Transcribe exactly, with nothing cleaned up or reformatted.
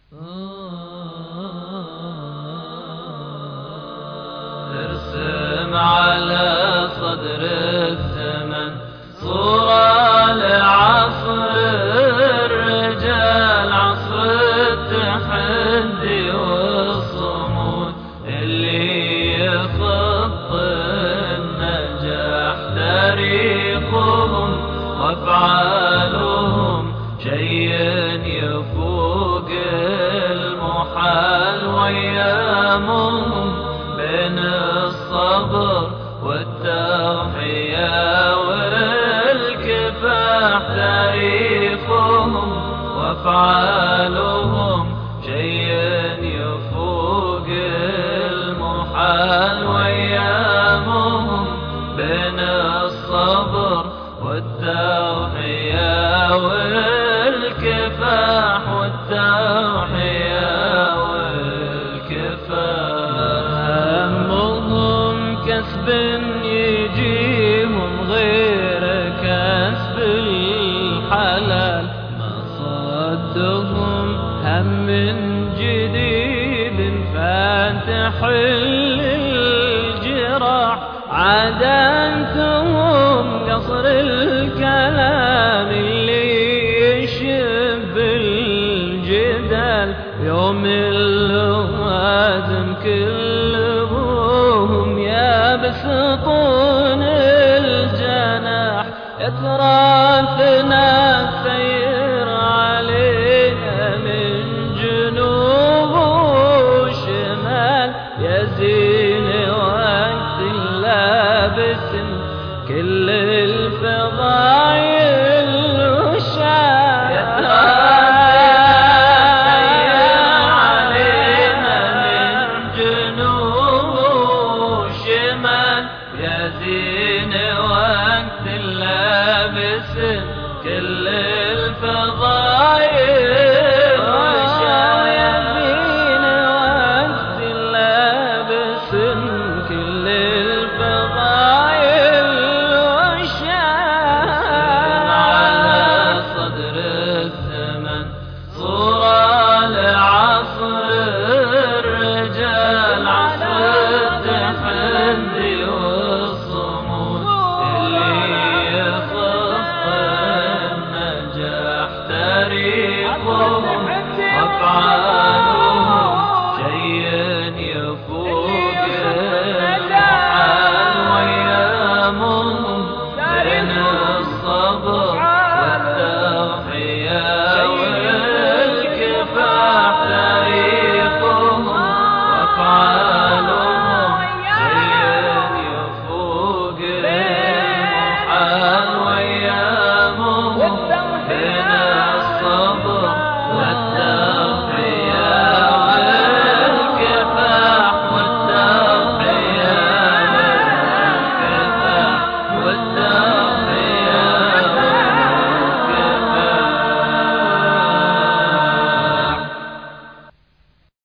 ارسم على صدر الزمن صورة لعصر الرجال، عصر التحدي والصمود اللي يخط النجاح. تاريخهم وافعالهم شيء يفوق المحال، وايامهم بين الصبر والتضحية والكفاح. تاريخهم وافعالهم شيء يفوق المحال، وايامهم بين الصبر والتضحية والكفاح. والتضحية والكفاح همهم كسب يجيهم غير كسب الحلال، ما صدهم هم جديد فاتح الجراح. عاداتهم قصر الكلام اللي يشب الجدال، يوم اللوازم كلهم يبسطون الجناح. يتراثنا السير علينا من جنوب وشمال، يزين وقت لابس كل الفضايل والشان. يتراثنا علينا من جنوب وشمال، يزين وقت لابس كل الفضايل والشان. يزين وقت لابس كل الفضايل والشان. على صدر الزمن صورة لعصر الرجال، عصر التحدي والصمود اللي يخط النجاح. تاريخهم وافعالهم